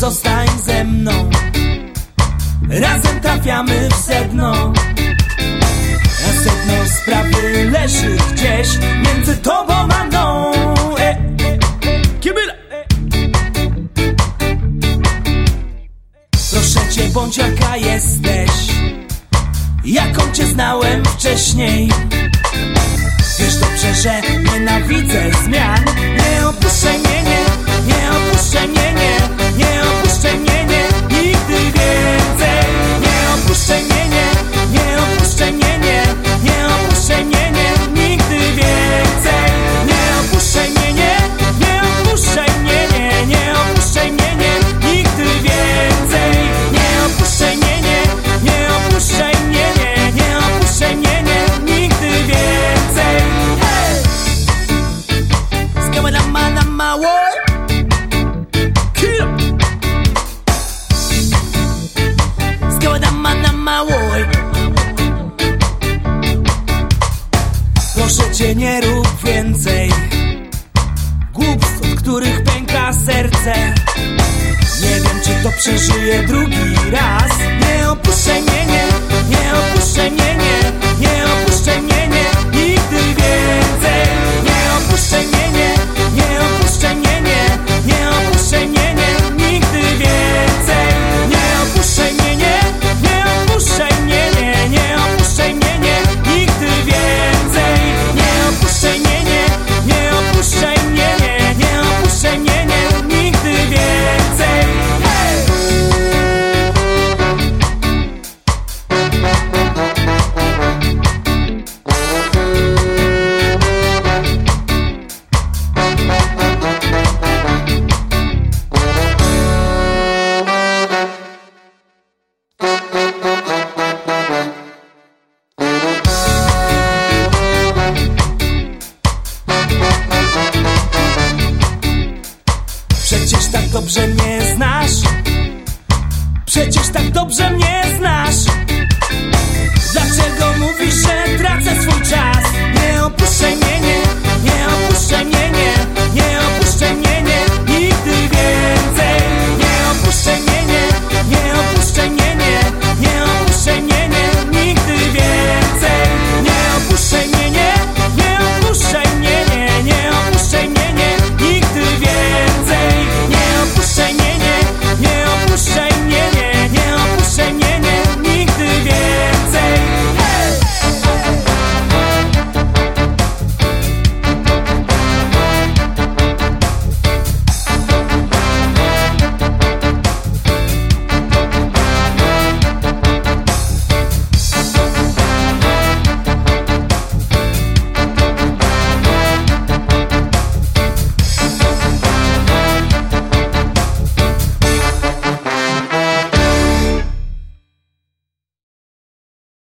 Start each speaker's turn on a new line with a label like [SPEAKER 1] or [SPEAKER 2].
[SPEAKER 1] zostań ze mną. Razem trafiamy w sedno, a sedno sprawy leży gdzieś między tobą a mną. Proszę cię, bądź jaka jesteś, jaką cię znałem wcześniej. Wiesz dobrze, że nienawidzę zmian. Nie opuszczaj mnie, nie opuszczaj mnie, nie opuszczaj mnie, nigdy więcej. Nie opuszczaj mnie, nie opuszczaj mnie, nie opuszczaj mnie, nigdy więcej. Nie opuszczaj mnie, nie opuszczaj mnie, nie opuszczaj mnie, nigdy więcej. Nie opuszczaj mnie, nie opuszczaj mnie, nie opuszczaj mnie, nigdy więcej. What's going on, man, on my way? Kill. What's going on, man, on my way? Proszę cię, nie rób więcej głupstw, od których pęka serce. Nie wiem, czy to przeżyję drugi raz. Nie opuszczaj mnie, nie opuszczaj mnie, nie opuszczaj mnie, nigdy więcej. Nie opuszczaj mnie, nie opuszczaj mnie, nie opuszczaj mnie, nigdy więcej. Nie opuszczaj mnie, nie opuszczaj mnie, nie opuszczaj mnie, nigdy więcej. Nie opuszczaj mnie, nie opuszczaj mnie, nie opuszczaj mnie, nigdy więcej. Przecież tak dobrze mnie znasz. Przecież tak dobrze mnie znasz. Dlaczego mówisz, że tracę swój czas? Nie opuszczaj mnie,